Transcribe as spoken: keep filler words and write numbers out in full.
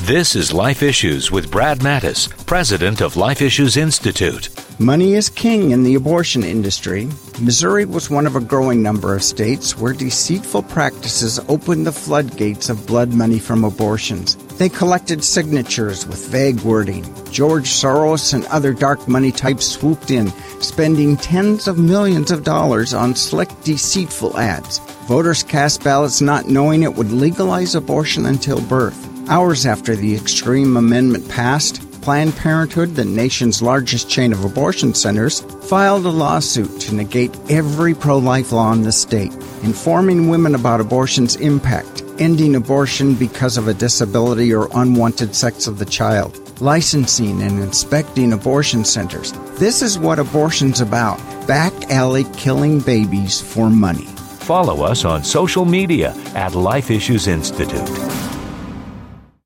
This is Life Issues with Brad Mattis, president of Life Issues Institute. Money is king in the abortion industry. Missouri was one of a growing number of states where deceitful practices opened the floodgates of blood money from abortions. They collected signatures with vague wording. George Soros and other dark money types swooped in, spending tens of millions of dollars on slick, deceitful ads. Voters cast ballots not knowing it would legalize abortion until birth. Hours after the extreme amendment passed, Planned Parenthood, the nation's largest chain of abortion centers, filed a lawsuit to negate every pro-life law in the state, informing women about abortion's impact, ending abortion because of a disability or unwanted sex of the child, licensing and inspecting abortion centers. This is what abortion's about, back alley killing babies for money. Follow us on social media at Life Issues Institute.